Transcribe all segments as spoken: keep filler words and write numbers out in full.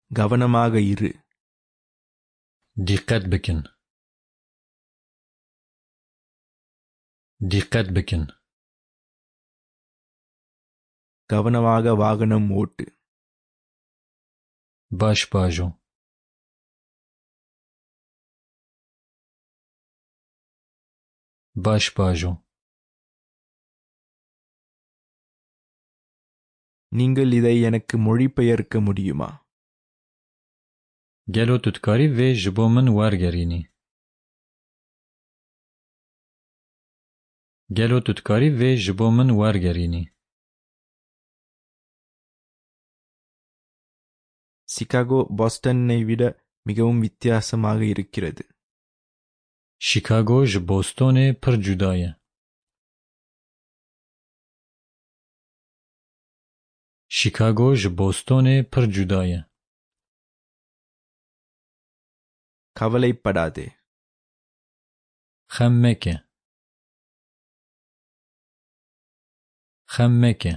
கவனமாக இரு. دقت بکن. دقت بکن. கவனமாக வாகனம் ஓட்டு. باش باجو. باش باجو. நீங்கள் இதை எனக்கு மொழிபெயர்க்க முடியுமா? گلو تودکاری و جبو من وارگرینی. گلو تودکاری و جبو من وارگرینی. சிகாகோ பாஸ்டனை விட மிகவும் வித்தியாசமாக இருக்கிறது. شیکاگو ج بوستون پر جدایه. شیکاگو ج بوستون پر جدایه. கவலைப்படாதே. خم مکه. خم مکه.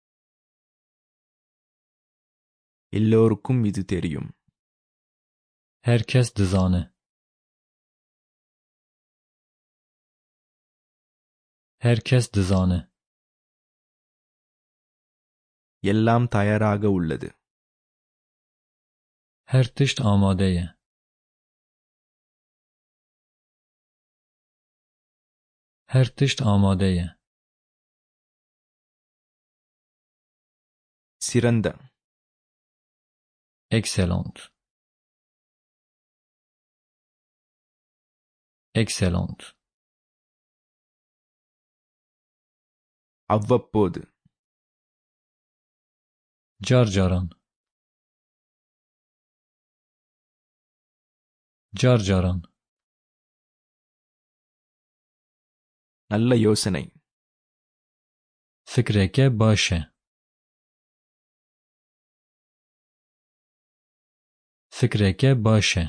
எல்லோருக்கும் இது தெரியும். herkes dizane. herkes dizane. எல்லாம் தயாராக உள்ளது. her tişt amadeye. her tişt amadeye. சிறந்த. excellent. excellent. அவ்வப்போது. carcaran. carcaran. நல்ல யோசனை. fikreke baše. fikreke baše.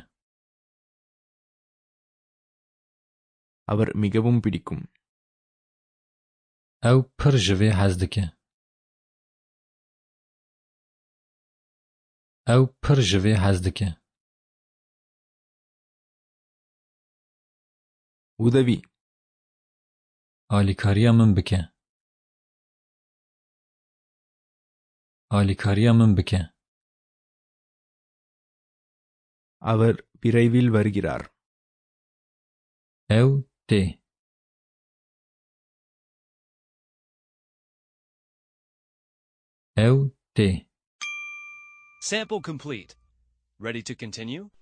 அவர் மிகவும் பிடிக்கும். ew pir ji vê hez dike. ew pir ji vê hez dike. உதவி. alîkariya min bike. alîkariya min bike. அவர் விரைவில் வருகிறார். ew tê. ew tê. Sample complete. Ready to continue?